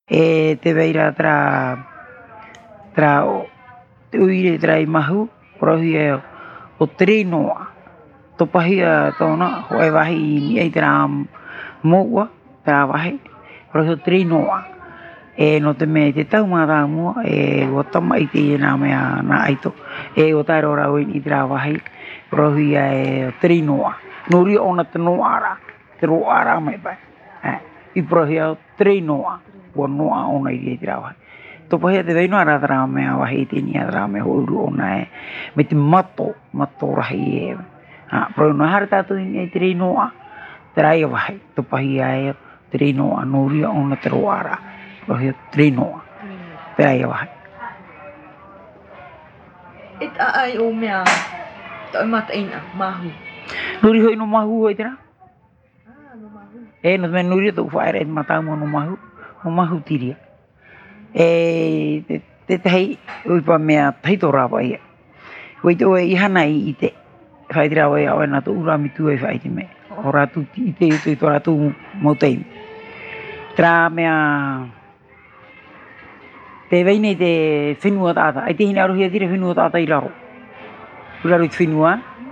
te veira tra te uire tra I mahu, prohi o trinoa. Topahia tona, hoe wahi ni ei tra moua, tra wahi, prohi o trinoa. No te me te tau mara mua, o tama I te nā mea nā aito. O tairo rau I tra wahi, prohi o trinoa. Nuri ona te noara, te roara mai pai. I prohi o trinoa, o noa ona I tra wahi. Topahia te veino ara tra mea wahi te ni tra mea houru ona me te mato rahi Prohi no hara tātou I te trinoa, tra I wahi. Topahia trinoa, nuri ona te roara. Prohi o trinoa, tra I wahi. Ai o mea, toi mata ina, mahu. Nuri hoi no mahu hoi tera? No mahu. No me nuri tau whaere te matau mo no mahu tiria. Te hei, uipa mea taito rāpa ia. Hoi te oe ihana I te whai tira oe au ena tu urami tu e whai te me. O rātu I te utu I tō rātu mauteimi. Tra mea te veinei te whenua tāta. Ai te hina arohia tira whenua tāta I raro. Uraro I te whenua.